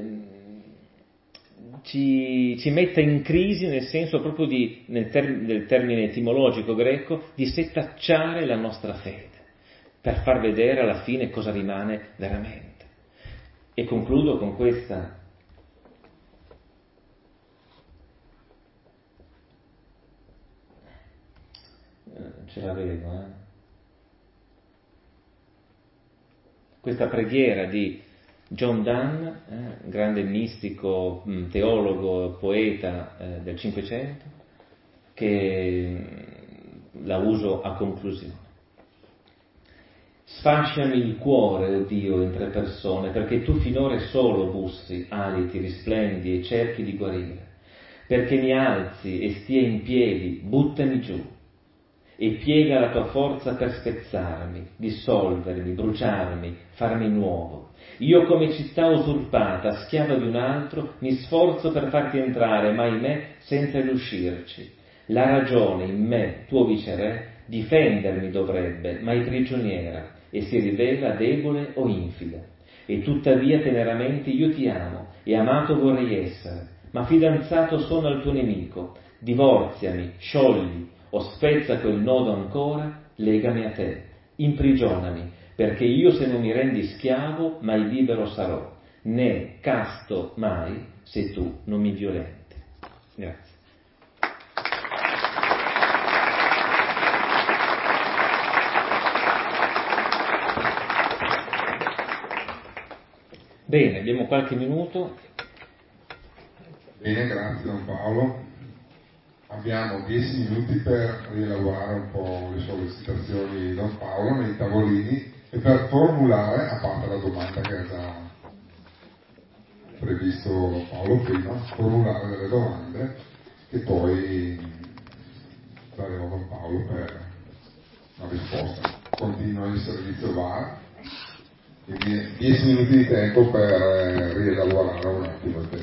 ci, ci metta in crisi, nel senso proprio di, nel, term- nel termine etimologico greco, di setacciare la nostra fede, per far vedere alla fine cosa rimane veramente. E concludo con questa. Ce l'avevo, eh? Questa preghiera di John Donne, eh, grande mistico, teologo, poeta eh, del Cinquecento, che la uso a conclusione. Sfasciami il cuore, o Dio, in tre persone, perché tu finora solo bussi, aliti, risplendi e cerchi di guarire, perché mi alzi e stia in piedi, buttami giù, e piega la tua forza per spezzarmi, dissolvermi, bruciarmi, farmi nuovo. Io come città usurpata, schiava di un altro, mi sforzo per farti entrare, ma ahimè senza riuscirci. La ragione in me, tuo viceré, difendermi dovrebbe, ma è prigioniera e si rivela debole o infida. E tuttavia teneramente io ti amo e amato vorrei essere, ma fidanzato sono al tuo nemico. Divorziami, sciogli, o spezza quel nodo ancora, legami a te, imprigionami, perché io se non mi rendi schiavo mai libero sarò, né casto mai se tu non mi violenti. Grazie. Bene, abbiamo qualche minuto. Bene, grazie Don Paolo. Abbiamo dieci minuti per rielaborare un po' le sollecitazioni di Don Paolo nei tavolini e per formulare, a parte la domanda che ha già previsto Don Paolo prima, formulare delle domande che poi daremo a Don Paolo per una risposta. Continua il servizio V A R, quindi dieci minuti di tempo per rielaborare un attimo il tema.